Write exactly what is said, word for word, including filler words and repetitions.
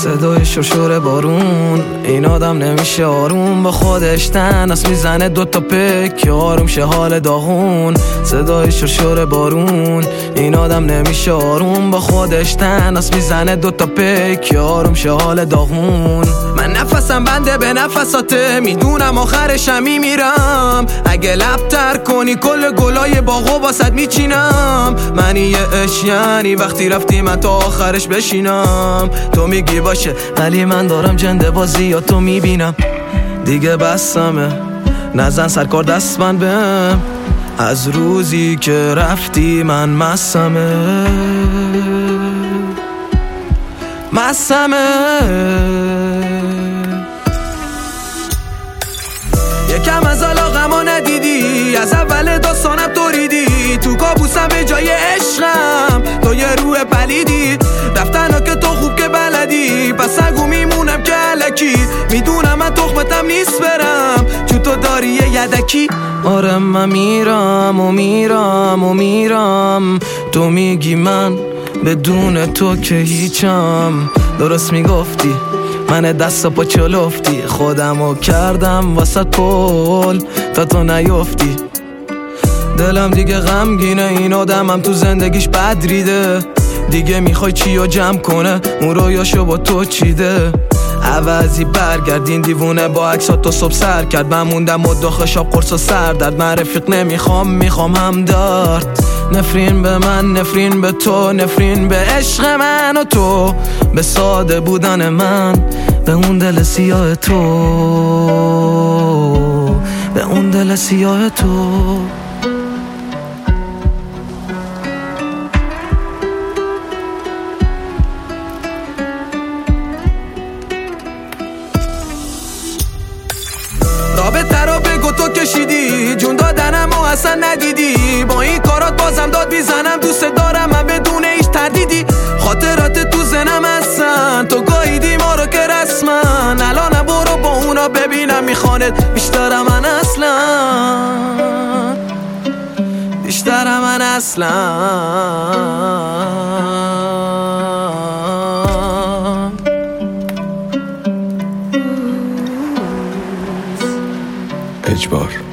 صدای شرشر بارون، این آدم نمیشه آروم، با خودش تنس میزنه دوتا پک که آروم شه حال داغون. صدای شرشر بارون، این آدم نمیشه آروم، با خودش تنس میزنه دوتا پک که آروم شه حال داغون. من نفسم بنده به نفساته، میدونم آخرشم میمیرم، اگه لب تر کنی کل گلای باغو واسد میچینم. منی یه عشق یعنی وقتی رفتی من تا آخرش بشینم. تو میگی باشه ولی من دارم جنده بازی یا تو میبینم. دیگه بسمه نزن سرکار دست من بهم، از روزی که رفتی من مسمه مسمه. یکم از علاقمو ندیدی، از اول داستانم توریدی، تو کابوسم به جای عشقم تو یه روح پلیدی. رفتن که تو خوب که بلدی، پس اگو میمونم که علکی، میدونم من تخمتم نیست برم چون تو داری یه یدکی. آره من میرم و میرم و میرم، تو میگی من بدون تو که هیچم. درست میگفتی من دست پا چلفتی، خودمو کردم وسط پل تا تو نیفتی. دلم دیگه غمگینه، این آدمم تو زندگیش بد ریده، دیگه میخوای چی رو جمع کنه اون رویاشو با تو چیده. عوضی برگردین دیوونه با عکسات تو صبح سر کرد، من موندم و داخل شاب قرص و سر درد. من رفیق نمیخوام میخوام هم دارد، نفرین به من نفرین به تو، نفرین به عشق من و تو، به ساده بودن من، به اون دل سیاه تو، به اون دل سیاه تو. رابطه رو بگو تو کشیدی، جون دادنم و اصلا ندیدی، با این کارات بازم داد میزنم، دوست دارم من بدون هیچ تردیدی. خاطرات تو ذهنم هستن، تو گاهیدی ما رو که رسما، الانم برو با اونا ببینم میخوانت بیشتر من اصلا، بیشتر من اصلا. اجبار